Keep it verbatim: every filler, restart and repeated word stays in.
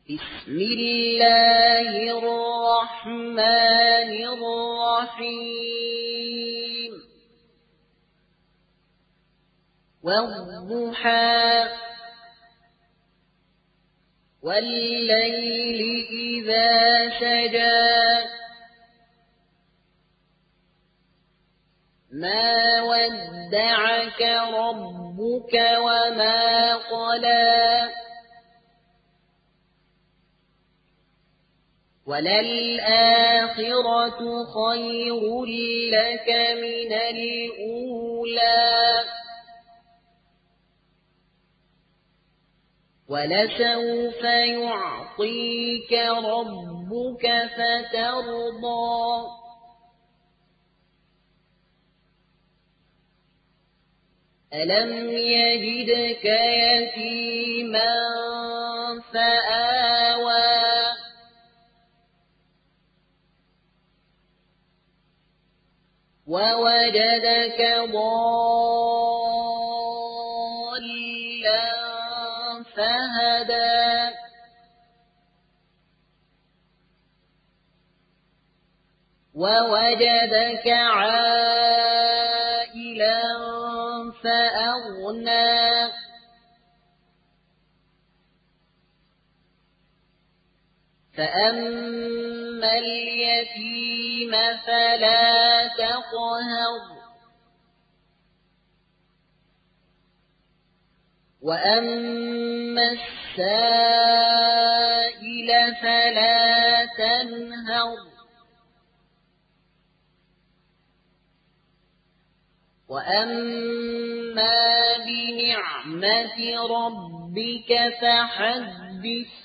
بسم الله الرحمن الرحيم والضحى والليل إذا سجى ما ودعك ربك وما قلى وللآخرة خير لك من الأولى ولسوف يعطيك ربك فترضى ألم يجدك يتيما فآوى ووجدك ضالا فهدى ووجدك عائلا فأغنى فأما اليتيم فلا تقهر وأما السائل فلا تنهر وأما بنعمة ربك فحدث